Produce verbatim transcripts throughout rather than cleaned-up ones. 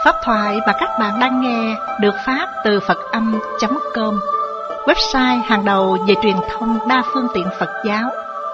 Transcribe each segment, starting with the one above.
Pháp thoại mà các bạn đang nghe được phát từ Phật âm chấm com, website hàng đầu về truyền thông đa phương tiện Phật giáo.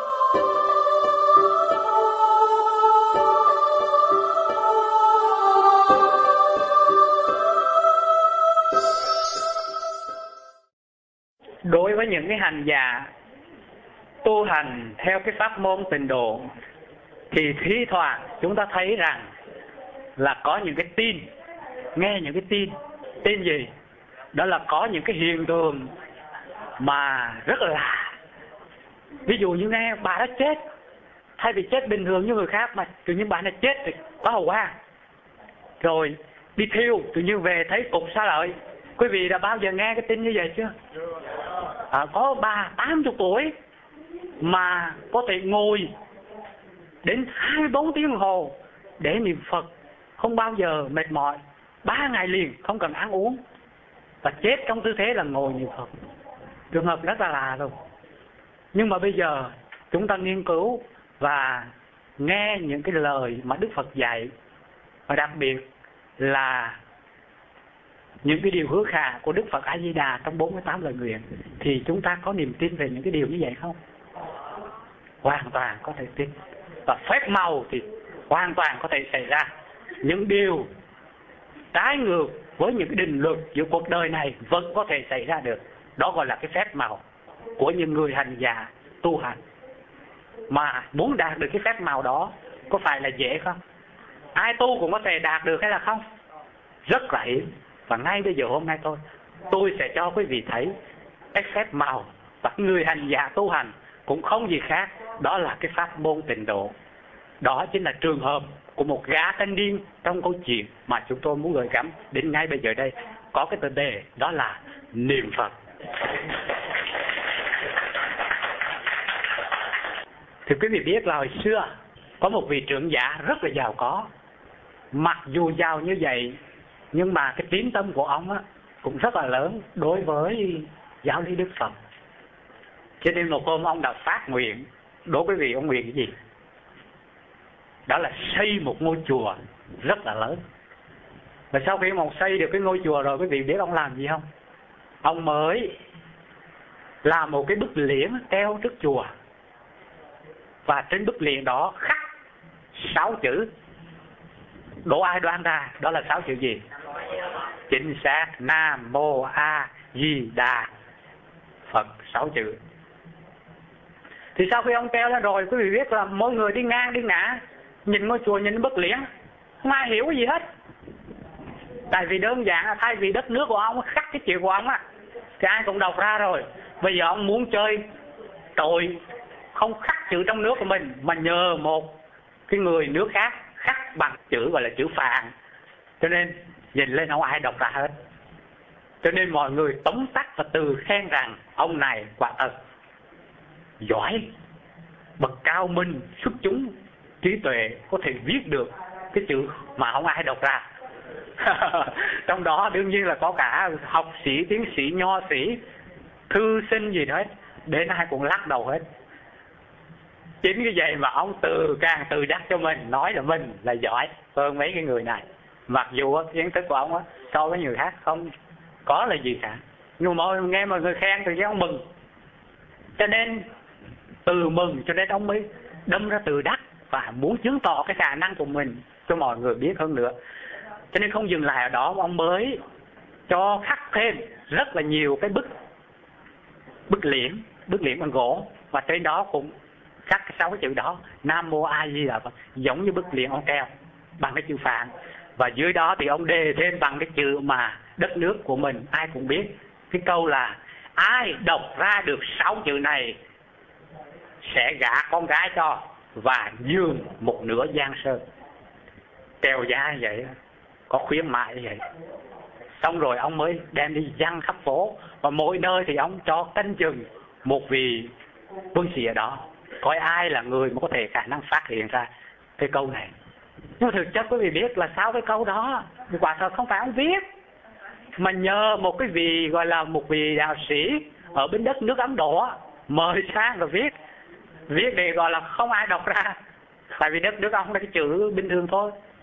Đối với những cái hành giả tu hành theo cái pháp môn tịnh độ thì thi thoảng chúng ta thấy rằng là có những cái tin, nghe những cái tin. Tin gì? Đó là có những cái hiện tượng mà rất là lạ. Ví dụ như nghe bà đã chết, thay vì chết bình thường như người khác mà tự nhiên bà đã chết thì có hậu quả. Rồi đi thiêu, tự nhiên về thấy cục xá lợi. Quý vị đã bao giờ nghe cái tin như vậy chưa? À, có bà tám mươi tuổi mà có thể ngồi đến hai mươi bốn tiếng đồng hồ để niệm Phật, không bao giờ mệt mỏi, ba ngày liền không cần ăn uống, và chết trong tư thế là ngồi niệm Phật. Trường hợp rất là lạ rồi. Nhưng mà bây giờ chúng ta nghiên cứu và nghe những cái lời mà Đức Phật dạy, và đặc biệt là những cái điều hứa khả của Đức Phật A Di Đà trong bốn mươi tám lời nguyện, thì chúng ta có niềm tin về những cái điều như vậy không? Hoàn toàn có thể tin. Và phép màu thì hoàn toàn có thể xảy ra. Những điều trái ngược với những cái định luật giữa cuộc đời này vẫn có thể xảy ra được. Đó gọi là cái phép màu của những người hành giả tu hành. Mà muốn đạt được cái phép màu đó có phải là dễ không? Ai tu cũng có thể đạt được hay là không? Rất là hiếm. Và ngay bây giờ hôm nay tôi Tôi sẽ cho quý vị thấy cái phép màu. Và người hành giả tu hành cũng không gì khác, đó là cái pháp môn tịnh độ. Đó chính là trường hợp của một gã thanh niên trong câu chuyện mà chúng tôi muốn gửi gắm đến ngay bây giờ đây. Có cái tựa đề đó là niệm Phật. Thì quý vị biết là hồi xưa có một vị trưởng giả rất là giàu có. Mặc dù giàu như vậy, nhưng mà cái tín tâm của ông á cũng rất là lớn đối với giáo lý Đức Phật. Cho nên một hôm ông đã phát nguyện. Đối với vị ông nguyện cái gì? Đó là xây một ngôi chùa rất là lớn. Và sau khi ông xây được cái ngôi chùa rồi, quý vị biết ông làm gì không? Ông mới làm một cái bức liễn treo trước chùa. Và trên bức liễn đó khắc sáu chữ. Đố ai đoán ra đó là sáu chữ gì? Chính xác, Nam Mô A Di Đà Phật, sáu chữ. Thì sau khi ông treo lên rồi, quý vị biết là mỗi người đi ngang đi ngã, nhìn ngôi chùa, nhìn bức liễn, không ai hiểu cái gì hết. Tại vì đơn giản là thay vì đất nước của ông khắc cái chữ của ông á, thì ai cũng đọc ra rồi. Bây giờ ông muốn chơi tội không khắc chữ trong nước của mình, mà nhờ một cái người nước khác khắc bằng chữ gọi là chữ Phạn, cho nên nhìn lên không ai đọc ra hết. Cho nên mọi người tống tắt và từ khen rằng ông này quả thật giỏi, bậc cao minh, xuất chúng, trí tuệ, có thể viết được cái chữ mà không ai đọc ra. Trong đó đương nhiên là có cả học sĩ, tiến sĩ, nho sĩ, thư sinh gì đó, đến ai cũng lắc đầu hết. Chính cái vậy mà ông từ càng tự đắc cho mình, nói là mình là giỏi hơn mấy cái người này. Mặc dù kiến thức của ông á so với người khác không có là gì cả, nhưng mà nghe mọi người khen thì ông mừng. Cho nên từ mừng cho nên ông mới đâm ra từ đắc và muốn chứng tỏ cái khả năng của mình cho mọi người biết hơn nữa. Cho nên không dừng lại ở đó, ông mới cho khắc thêm rất là nhiều cái bức bức liễn, bức liễn bằng gỗ, và trên đó cũng khắc cái sáu cái chữ đó, Nam Mô A Di Đà Phật, giống như bức liễn ông treo bằng cái chữ Phạn. Và dưới đó thì ông đề thêm bằng cái chữ mà đất nước của mình ai cũng biết, cái câu là ai đọc ra được sáu chữ này sẽ gả con gái cho và nhường một nửa Giang Sơn. Treo giá như vậy, có khuyến mại như vậy. Xong rồi ông mới đem đi giăng khắp phố, và mỗi nơi thì ông cho canh chừng một vị quân sĩ ở đó, coi ai là người mà có thể khả năng phát hiện ra cái câu này. Nhưng thực chất quý vị biết là sau cái câu đó thì quả thật không phải ông viết, mà nhờ một cái vị gọi là một vị đạo sĩ ở bên đất nước Ấn Độ mời sang rồi viết. Viết để gọi là không ai đọc ra, tại vì đất nước ông là cái chữ bình thường thôi,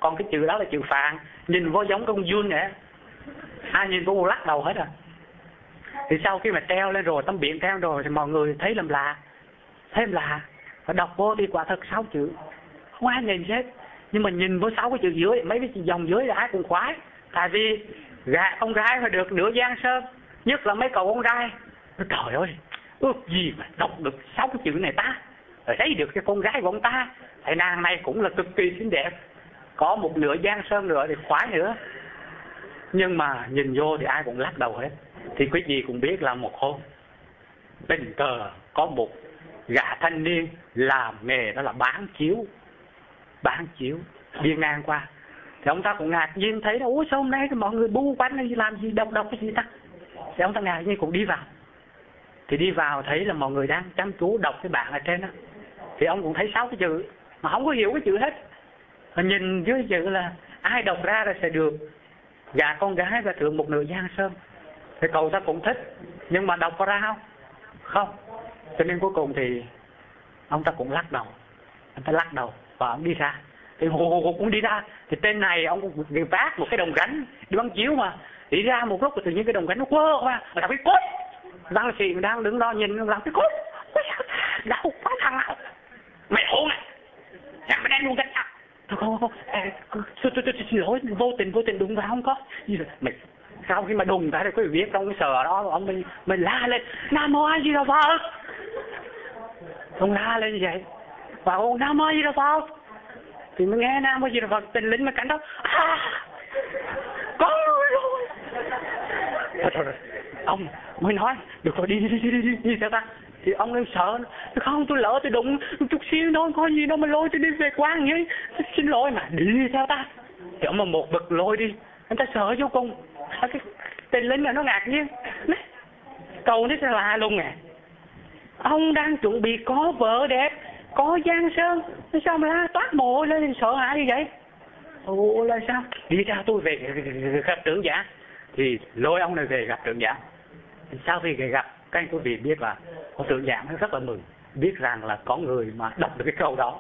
còn cái chữ đó là chữ Phạn, nhìn vô giống con giun vậy, ai nhìn cũng lắc đầu hết à. Thì sau khi mà treo lên rồi, tấm biển treo rồi thì mọi người thấy làm lạ, thấy làm lạ, và đọc vô thì quả thật sáu chữ, không ai nhìn hết. Nhưng mà nhìn vô sáu cái chữ dưới, mấy cái dòng dưới là ai cũng khoái, tại vì gà con gái phải được nửa Giang Sơn, nhất là mấy cậu con trai. Trời ơi, ước gì mà đọc được sáu cái chữ này ta, rồi thấy được cái con gái của ông ta, thầy nàng này cũng là cực kỳ xinh đẹp, có một nửa Giang Sơn nữa thì khoái nữa. Nhưng mà nhìn vô thì ai cũng lắc đầu hết. Thì quý vị cũng biết là một hôm tình cờ có một gã thanh niên làm nghề đó là bán chiếu, bán chiếu đi ngang qua, thì ông ta cũng ngạc nhiên thấy đó, ủa sao hôm nay mọi người bu quanh này làm gì, đọc đọc cái gì ta. Thì ông ta ngạc nhiên cũng đi vào, thì đi vào thấy là mọi người đang chăm chú đọc cái bảng ở trên đó. Thì ông cũng thấy sáu cái chữ mà không có hiểu cái chữ hết, mà nhìn dưới chữ là ai đọc ra là sẽ được gả con gái và thưởng một nửa Giang Sơn. Thì cậu ta cũng thích, nhưng mà đọc có ra không? Không. Cho nên cuối cùng thì ông ta cũng lắc đầu, ông ta lắc đầu và ông đi ra. Thì hồ hồ cũng đi ra, thì tên này ông cũng vác một cái đồng gánh đi bắn chiếu mà, đi ra một lúc tự nhiên cái đồng gánh nó quơ qua, mà đọc cái cốt. Văn sĩ đang đứng đó nhìn làm cái cốt, đau quá thằng nào, mày hôn này, chẳng mày đang luôn gánh à? Thôi không không, tôi tôi tôi xin lỗi, vô tình vô tình đụng vào không có. Mày sau khi mà đùng tại đây quý vị biết trong cái sờ đó, ông mình mình la lên Nam Mô A Di Đà Phật, ông la lên như vậy, và ông Nam Mô A Di Đà Phật, thì mới nghe Nam Mô A Di Đà Phật, tình lính mới cảnh đó, à, có người rồi. Thôi, thôi, thôi. Ông mới nói được rồi, đi đi đi đi đi, đi theo ta. Thì ông lên sợ, không tôi lỡ tôi đụng chút xíu thôi, có gì đâu mà lôi tôi đi về quán vậy, xin lỗi mà, đi theo ta. Thì ông mà một bực lôi đi, anh ta sợ vô cùng. Cái tên lính này nó ngạc nhiên, câu nó sẽ la luôn nè, ông đang chuẩn bị có vợ đẹp, có Giang Sơn, sao mà la toát mồ lên sợ hãi như vậy? Ủa là sao? Đi ra tôi về gặp trưởng giả. Thì lôi ông này về gặp trưởng giả. Sau khi gặp, các anh quý vị biết là có trưởng giả nó rất là mừng, biết rằng là có người mà đọc được cái câu đó.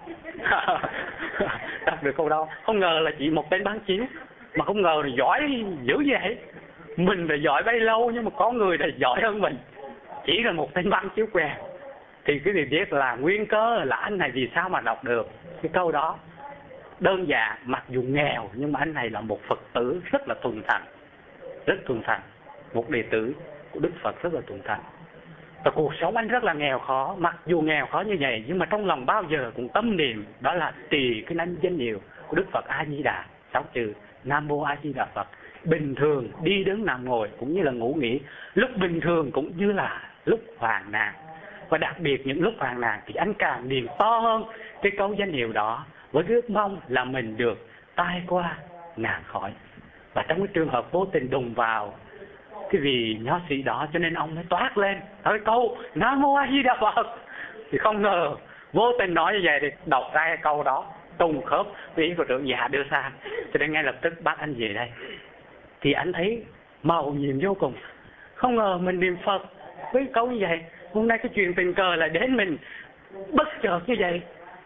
Đọc được câu đó, không ngờ là chỉ một tên bán chiếu, mà không ngờ là giỏi dữ vậy. Mình là giỏi bấy lâu nhưng mà có người là giỏi hơn mình, chỉ là một tên bán chiếu què. Thì quý vị biết là nguyên cớ là anh này vì sao mà đọc được cái câu đó. Đơn giản, mặc dù nghèo nhưng mà anh này là một Phật tử rất là thuần thành, rất thuần thành, một đệ tử của Đức Phật rất là thuần thành. Và cuộc sống anh rất là nghèo khó, mặc dù nghèo khó như vậy nhưng mà trong lòng bao giờ cũng tâm niệm đó là trì cái danh danh hiệu của Đức Phật A Di Đà, sáu chữ Nam Mô A Di Đà Phật. Bình thường đi đứng nằm ngồi cũng như là ngủ nghỉ, lúc bình thường cũng như là lúc hoạn nạn, và đặc biệt những lúc hoạn nạn thì anh càng niệm to hơn cái câu danh hiệu đó, với ước mong là mình được tai qua nạn khỏi. Và trong cái trường hợp vô tình đụng vào cái vị nho sĩ đó, cho nên ông mới toát lên nói câu Nam Mô A Di Đà Phật. Thì không ngờ vô tình nói như vậy thì đọc ra cái câu đó trùng khớp với ý của trưởng giả đưa sang, cho nên ngay lập tức bắt anh về đây. Thì anh thấy màu nhiệm vô cùng, không ngờ mình niệm Phật với câu như vậy, hôm nay cái chuyện tình cờ là đến mình bất chợt như vậy.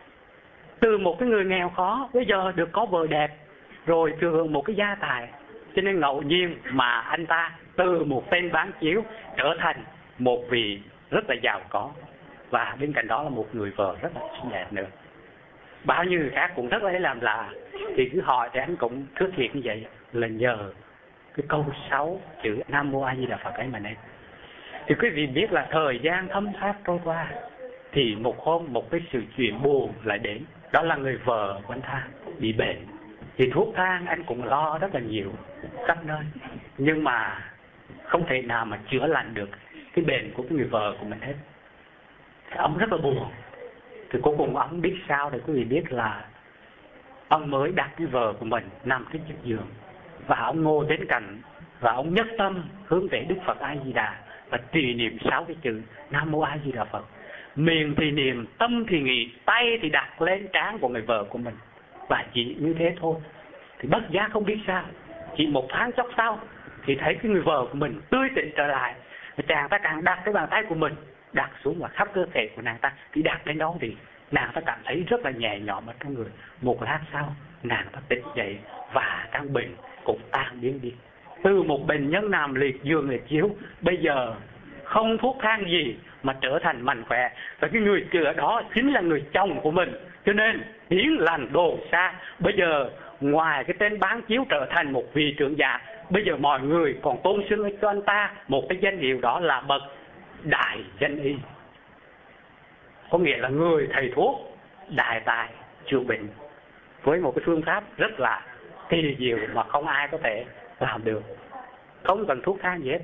Từ một cái người nghèo khó bây giờ được có vợ đẹp, rồi thừa hưởng một cái gia tài, cho nên ngẫu nhiên mà anh ta từ một tên bán chiếu trở thành một vị rất là giàu có, và bên cạnh đó là một người vợ rất là xinh đẹp nữa. Bao nhiêu người khác cũng rất là làm lạ, thì cứ hỏi thì anh cũng thực hiện như vậy là nhờ cái câu sáu chữ Nam Mô A Di Đà Phật ấy mà nên. Thì quý vị biết là thời gian thấm thoát trôi qua, thì một hôm một cái sự chuyện buồn lại đến, đó là người vợ của anh ta bị bệnh. Thì thuốc thang anh cũng lo rất là nhiều khắp nơi, nhưng mà không thể nào mà chữa lành được cái bệnh của cái người vợ của mình hết. Thì ông rất là buồn. Thì cuối cùng ông biết sao để quý vị biết là ông mới đặt cái vợ của mình nằm trên chiếc giường, và ông ngồi bên cạnh, và ông nhất tâm hướng về Đức Phật A Di Đà và trì niệm sáu cái chữ Nam Mô A Di Đà Phật. Miệng thì niệm, tâm thì nghĩ, tay thì đặt lên trán của người vợ của mình, và chỉ như thế thôi. Thì bất giác không biết sao, chỉ một tháng chốc sau thì thấy cái người vợ của mình tươi tỉnh trở lại, và chàng ta càng đặt cái bàn tay của mình đặt xuống và khắp cơ thể của nàng ta, thì đặt lên đó thì nàng ta cảm thấy rất là nhẹ nhõm ở trong người. Một lát sau nàng ta tỉnh dậy và căn bệnh cũng tan biến đi. Từ một bệnh nhân nằm liệt giường liệt chiếu, bây giờ không thuốc thang gì mà trở thành mạnh khỏe. Và cái người chữa đó chính là người chồng của mình. Cho nên hiến lành đồ xa. Bây giờ ngoài cái tên bán chiếu trở thành một vị trưởng giả, bây giờ mọi người còn tôn xưng cho anh ta một cái danh hiệu, đó là bậc đại danh y. Có nghĩa là người thầy thuốc đại tài chữa bệnh với một cái phương pháp rất là kỳ diệu mà không ai có thể làm được, không cần thuốc thang gì hết.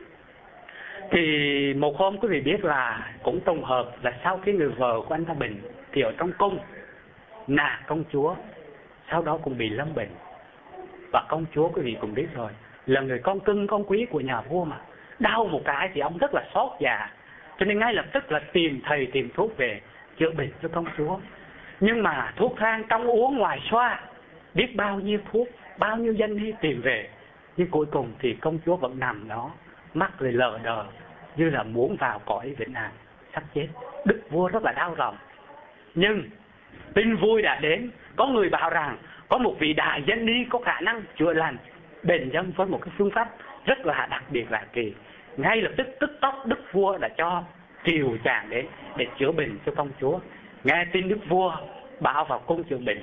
Thì một hôm quý vị biết là cũng trùng hợp là sau khi người vợ của anh ta bệnh thì ở trong cung, nàng công chúa sau đó cũng bị lâm bệnh. Và công chúa quý vị cũng biết rồi, là người con cưng con quý của nhà vua mà, đau một cái thì ông rất là xót dạ, cho nên ngay lập tức là tìm thầy tìm thuốc về chữa bệnh cho công chúa. Nhưng mà thuốc thang trong uống ngoài xoa, biết bao nhiêu thuốc, bao nhiêu danh y tìm về, nhưng cuối cùng thì công chúa vẫn nằm đó, mắt rồi lờ đờ như là muốn vào cõi vĩnh hằng, sắp chết. Đức vua rất là đau lòng. Nhưng tin vui đã đến, có người bảo rằng có một vị đại danh y có khả năng chữa lành bệnh nhân với một cái phương pháp rất là đặc biệt lạ kỳ. Ngay lập tức tức tốc đức vua đã cho triều chàng đến để chữa bệnh cho công chúa. Nghe tin đức vua bảo vào cung chữa bệnh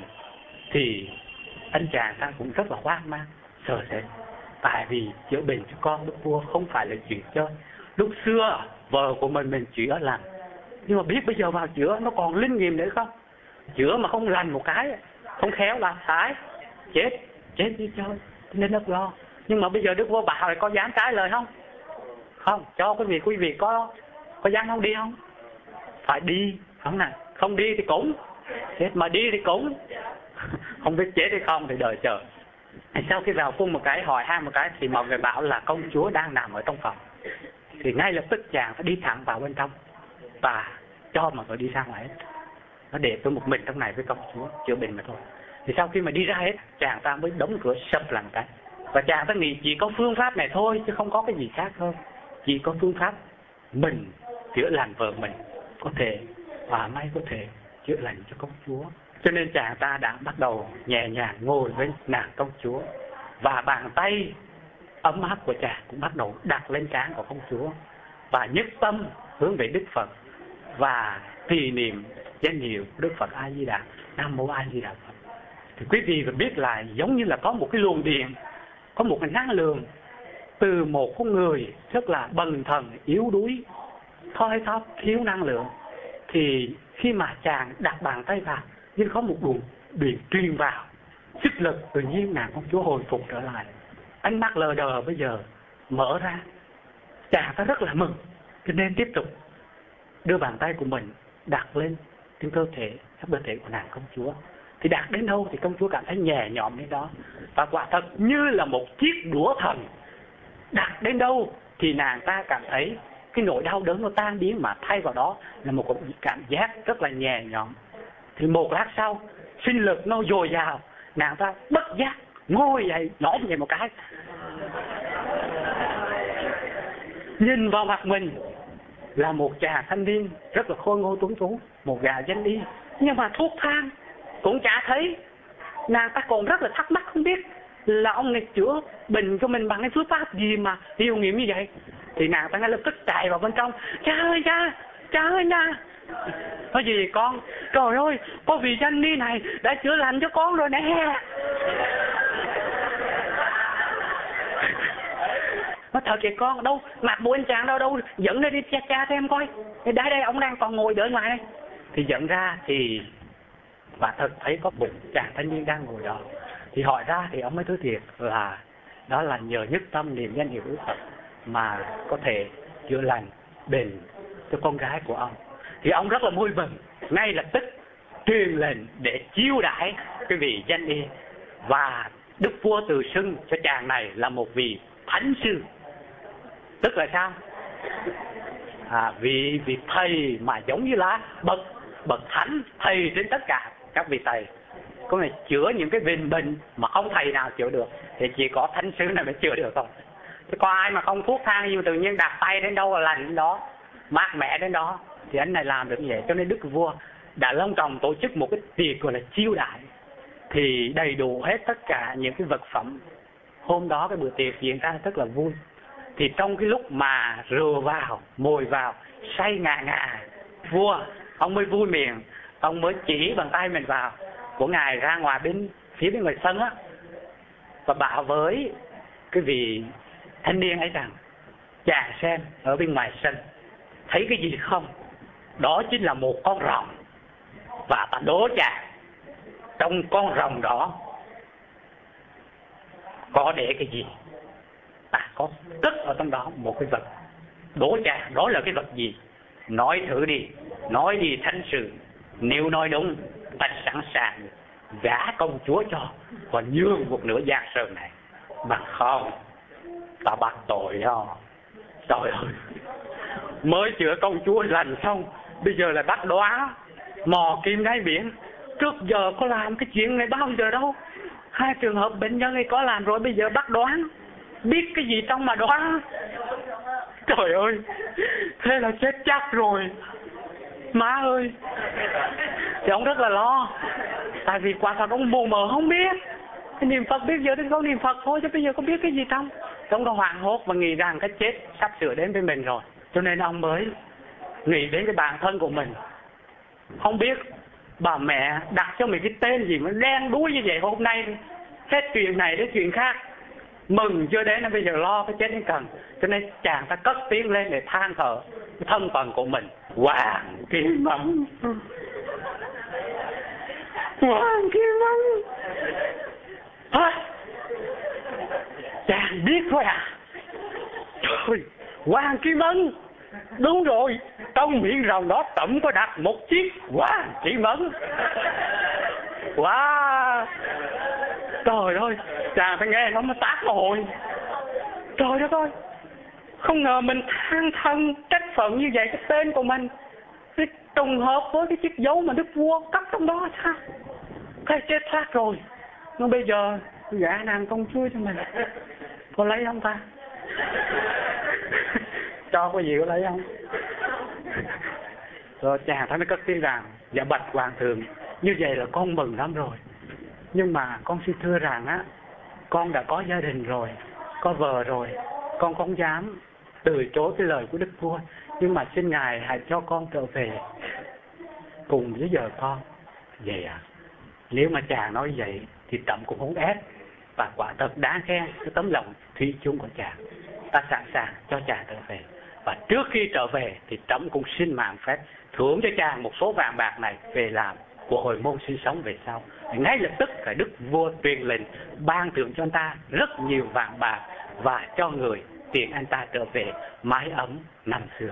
thì anh chàng ta cũng rất là hoang mang sợ sệt, tại vì chữa bệnh cho con đức vua không phải là chuyện chơi. Lúc xưa vợ của mình mình chữa lành, nhưng mà biết bây giờ vào chữa nó còn linh nghiệm nữa không? Chữa mà không lành một cái, không khéo là phải chết chết đi chơi, nên rất lo. Nhưng mà bây giờ đức vua bảo thì có dám trái lời không? Không. Cho quý vị quý vị có có dám không đi không? Phải đi, không nè. Không đi thì cũng chết, mà đi thì cũng không biết chết hay không thì đợi chờ. Sau khi vào cung một cái hỏi han một cái thì mọi người bảo là công chúa đang nằm ở trong phòng. Thì ngay lập tức chàng phải đi thẳng vào bên trong và cho mọi người đi ra ngoài hết. Nó để tôi một mình trong này với công chúa chữa bệnh mà thôi. Thì sau khi mà đi ra hết, chàng ta mới đóng cửa sập làm cái. Và chàng ta nghĩ chỉ có phương pháp này thôi chứ không có cái gì khác hơn. Chỉ có phương pháp mình chữa lành vợ mình có thể, và may có thể chữa lành cho công chúa. Cho nên chàng ta đã bắt đầu nhẹ nhàng ngồi với nàng công chúa, và bàn tay ấm áp của chàng cũng bắt đầu đặt lên trán của công chúa, và nhất tâm hướng về Đức Phật và trì niệm danh hiệu Đức Phật A Di Đà, Nam Mô A Di Đà Phật. Thì quý vị phải biết là giống như là có một cái luồng điện, có một cái năng lượng từ một con người rất là bần thần, yếu đuối, thoi thóp, thiếu năng lượng. Thì khi mà chàng đặt bàn tay vào, nhưng có một luồng điện truyền vào, sức lực tự nhiên nàng công chúa hồi phục trở lại. Ánh mắt lờ đờ bây giờ mở ra, chàng ta rất là mừng, cho nên tiếp tục đưa bàn tay của mình đặt lên trên cơ thể, khắp cơ thể của nàng công chúa. Thì đặt đến đâu thì công chúa cảm thấy nhẹ nhõm đến đó, và quả thật như là một chiếc đũa thần. Đặt đến đâu thì nàng ta cảm thấy cái nỗi đau đớn nó tan biến, mà thay vào đó là một cảm giác rất là nhẹ nhõm. Thì một lát sau, sinh lực nó dồi dào, nàng ta bất giác ngồi dậy, nõm dậy một cái, nhìn vào mặt mình là một chàng thanh niên rất là khôi ngô tuấn tú, một gã danh y, nhưng mà thuốc thang cũng chả thấy. Nàng ta còn rất là thắc mắc, không biết là ông này chữa bệnh cho mình bằng cái phương pháp gì mà hiệu nghiệm như vậy. Thì nàng ta ngay lập tức chạy vào bên trong: cha ơi cha, cha ơi nha. Nói gì con? Trời ơi, có vị danh ni này đã chữa lành cho con rồi nè. Nó thật vậy con, đâu mặt bộ anh chàng đâu đâu, dẫn lên đi cha cha xem coi. Đây đây, ông đang còn ngồi đợi ngoài đây. Thì dẫn ra thì quả thật thấy có một chàng thanh niên đang ngồi đó. Thì hỏi ra thì ông mới thú thiệt là đó là nhờ nhất tâm niệm danh hiệu Đức Phật mà có thể chữa lành bệnh cho con gái của ông. Thì ông rất là vui mừng, ngay lập tức truyền lệnh để chiêu đãi cái vị danh y, và đức vua tự xưng cho chàng này là một vị thánh sư. Tức là sao? À, vị vị thầy mà giống như là bậc bậc thánh, thầy trên tất cả các vị thầy. Có người chữa những cái bệnh bệnh mà không thầy nào chữa được thì chỉ có thánh sư này mới chữa được thôi. Chứ có ai mà không thuốc thang nhưng tự nhiên đặt tay đến đâu là lành đến đó, mát mẻ đến đó, thì anh này làm được như vậy. Cho nên đức vua đã long trọng tổ chức một cái tiệc gọi là chiêu đãi, thì đầy đủ hết tất cả những cái vật phẩm. Hôm đó cái bữa tiệc diễn ra rất là vui. Thì trong cái lúc mà rượu vào, mồi vào, say ngà ngà, vua ông mới vui miệng, ông mới chỉ bàn tay mình vào của ngài ra ngoài bên phía bên ngoài sân á, và bảo với cái vị thanh niên ấy rằng: chàng xem ở bên ngoài sân thấy cái gì không? Đó chính là một con rồng, và ta đố chàng trong con rồng đó có để cái gì? Ta có cất ở trong đó một cái vật, đố chàng đó là cái vật gì? Nói thử đi, nói đi thánh sự. Nếu nói đúng, ta sẵn sàng gả công chúa cho, còn nhường một nửa giang sơn này. Bằng không, ta bắt tội đó. Trời ơi, mới chữa công chúa lành xong, bây giờ là bắt đóa mò kim đáy biển. Trước giờ có làm cái chuyện này bao giờ đâu. Hai trường hợp bệnh nhân ấy có làm rồi, bây giờ bắt đoán, biết cái gì trong mà đoán. Trời ơi, thế là chết chắc rồi. Má ơi, thì ông rất là lo. Tại vì quả thật ông mù mờ không biết. Cái niệm Phật biết giờ đến có niệm Phật thôi, chứ bây giờ có biết cái gì trong. Ông đã hoảng hốt và nghĩ rằng cái chết sắp sửa đến với mình rồi. Cho nên ông mới nghĩ đến cái bản thân của mình. Không biết bà mẹ đặt cho mình cái tên gì mà đen đuối như vậy hôm nay. Hết chuyện này đến chuyện khác. Mừng chưa đến, bây giờ lo cái chết đến cần. Cho nên chàng ta cất tiếng lên để than thở cái thân phận của mình. Hoàng Kim Mẫn, Hoàng Kim Mẫn. Hả? Chàng biết thôi à? Trời, Hoàng Kim Mẫn. Đúng rồi, trong miệng rồng đó tẩm có đặt một chiếc Hoàng Kim Mẫn. Wow. Trời ơi, chàng phải nghe nó mới tát hồi. Trời đất ơi, không ngờ mình than thân trách phận như vậy. Cái tên của mình cái trùng hợp với cái chiếc dấu mà đức vua cất trong đó sao? Cái chết xác rồi. Nhưng bây giờ gả nàng công chúa cho mình, có lấy không ta? Cho có gì có lấy không? Rồi chàng ta mới cất tiếng rằng: dạ bạch hoàng thượng, như vậy là con mừng lắm rồi. Nhưng mà con xin thưa rằng á, con đã có gia đình rồi, có vợ rồi, con không dám từ chối cái lời của đức vua. Nhưng mà xin ngài hãy cho con trở về cùng với vợ con. Vậy à? Nếu mà chàng nói vậy thì trẫm cũng không ép, và quả thật đáng khen cái tấm lòng thủy chung của chàng. Ta sẵn sàng cho chàng trở về, và trước khi trở về thì trẫm cũng xin mạng phép thưởng cho chàng một số vàng bạc này về làm của hồi môn sinh sống về sau. Ngay lập tức cái đức vua truyền lệnh ban thưởng cho anh ta rất nhiều vàng bạc, và cho người tiền anh ta trở về mái ấm năm xưa.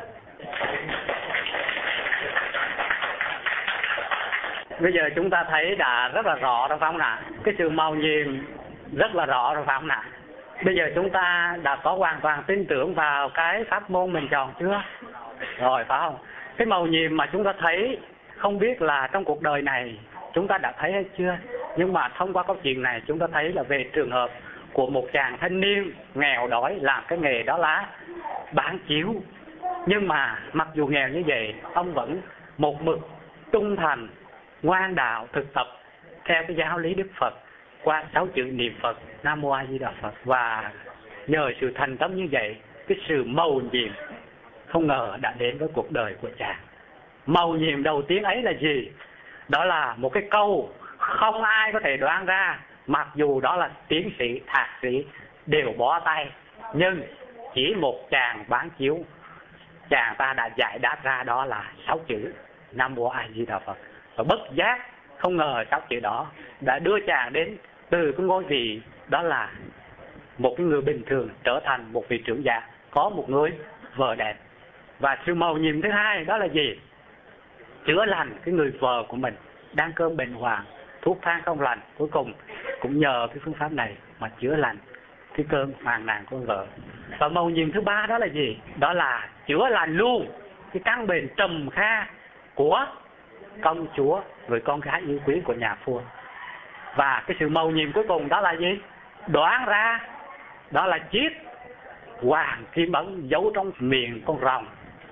Bây giờ chúng ta thấy đã rất là rõ rồi phải không nào? Cái sự màu nhiệm rất là rõ rồi phải không nào? Bây giờ chúng ta đã có hoàn toàn tin tưởng vào cái pháp môn mình chọn chưa? Rồi phải không? Cái màu nhiệm mà chúng ta thấy, không biết là trong cuộc đời này chúng ta đã thấy hay chưa? Nhưng mà thông qua câu chuyện này chúng ta thấy là về trường hợp của một chàng thanh niên nghèo đói làm cái nghề đó là bán chiếu. Nhưng mà mặc dù nghèo như vậy, ông vẫn một mực trung thành, ngoan đạo, thực tập theo cái giáo lý Đức Phật qua sáu chữ niệm Phật Nam Mô A Di Đà Phật. Và nhờ sự thành tâm như vậy, cái sự mầu nhiệm không ngờ đã đến với cuộc đời của chàng. Mầu nhiệm đầu tiên ấy là gì? Đó là một cái câu không ai có thể đoán ra, mặc dù đó là tiến sĩ, thạc sĩ đều bó tay, nhưng chỉ một chàng bán chiếu, chàng ta đã giải đáp ra đó là sáu chữ Nam Mô A Di Đà Phật. Và bất giác không ngờ sáu chữ đó đã đưa chàng đến từ cái ngôi vị đó là một cái người bình thường trở thành một vị trưởng giả, có một người vợ đẹp. Và sự mầu nhiệm thứ hai đó là gì? Chữa lành cái người vợ của mình đang cơn bệnh hoạn, thuốc thang không lành, cuối cùng cũng nhờ cái phương pháp này mà chữa lành cái cơn hoạn nạn của vợ. Và mầu nhiệm thứ ba đó là gì? Đó là chữa lành luôn cái căn bệnh trầm kha của công chúa, người con gái yêu quý của nhà vua. Và cái sự mầu nhiệm cuối cùng đó là gì? Đoán ra đó là chiếc Hoàng Kim Mẫn giấu trong miệng con rồng.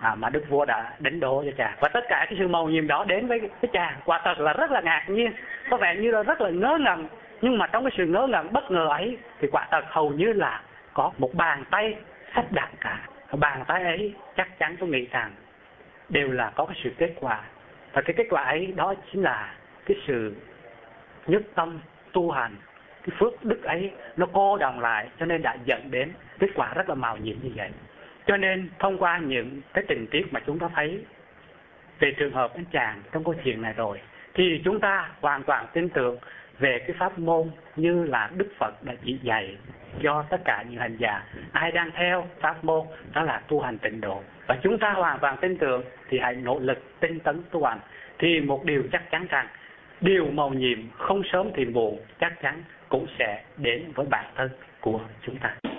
à, mà Đức Vua đã đánh đố cho chàng. Và tất cả cái sự mầu nhiệm đó đến với cái chàng quả thật là rất là ngạc nhiên, có vẻ như là rất là ngớ ngẩn. Nhưng mà trong cái sự ngớ ngẩn bất ngờ ấy thì quả thật hầu như là có một bàn tay sắp đặt cả. Bàn tay ấy chắc chắn tôi nghĩ rằng đều là có cái sự kết quả. Và cái kết quả ấy đó chính là cái sự nhất tâm tu hành. Cái phước đức ấy nó cô đọng lại cho nên đã dẫn đến kết quả rất là màu nhiệm như vậy. Cho nên thông qua những cái tình tiết mà chúng ta thấy về trường hợp anh chàng trong câu chuyện này rồi, thì chúng ta hoàn toàn tin tưởng về cái pháp môn như là Đức Phật đã chỉ dạy cho tất cả những hành giả. Ai đang theo pháp môn đó là tu hành tịnh độ. Và chúng ta hoàn toàn tin tưởng thì hãy nỗ lực tinh tấn tu hành. Thì một điều chắc chắn rằng điều mầu nhiệm không sớm thì muộn chắc chắn cũng sẽ đến với bản thân của chúng ta.